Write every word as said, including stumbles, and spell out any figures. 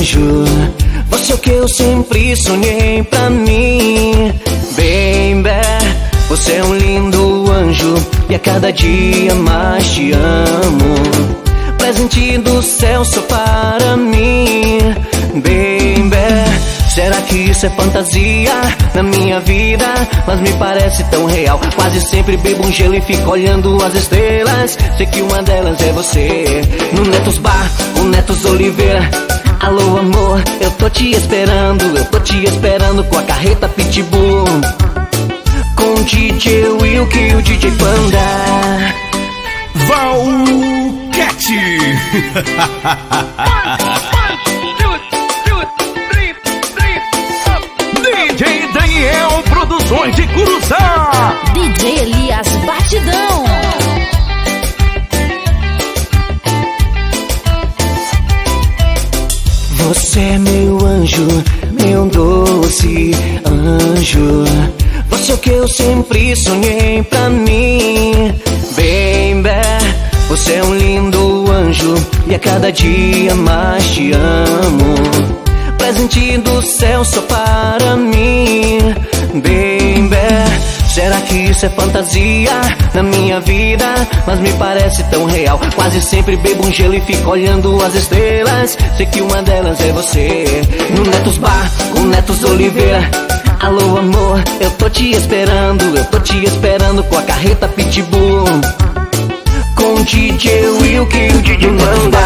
anjo. Você é o que eu sempre sonhei pra mim, baby. Você é um lindo anjo e a cada dia mais te amo. Presente do céu só para mim, baby. Será que isso é fantasia na minha vida? Mas me parece tão real. Quase sempre bebo um gelo e fico olhando as estrelas. Sei que uma delas é você. No Netos Bar, o Netos Oliveira. Alô amor, eu tô te esperando. Eu tô te esperando com a carreta Pitbull, com o D J Wilk e o D J Panda. Valquete. D J Daniel Produções de Curuçá. D J Elias Batidão. Você é meu anjo, meu doce anjo. Você é o que eu sempre sonhei pra mim, baby. Você é um lindo anjo e a cada dia mais te amo. Presente do céu só para mim, baby. Será que isso é fantasia na minha vida? Mas me parece tão real. Quase sempre bebo um gelo e fico olhando as estrelas. Sei que uma delas é você. No Netos Bar, com Netos Oliveira. Alô amor, eu tô te esperando. Eu tô te esperando com a carreta Pitbull, com o D J Wilk e o D J Panda.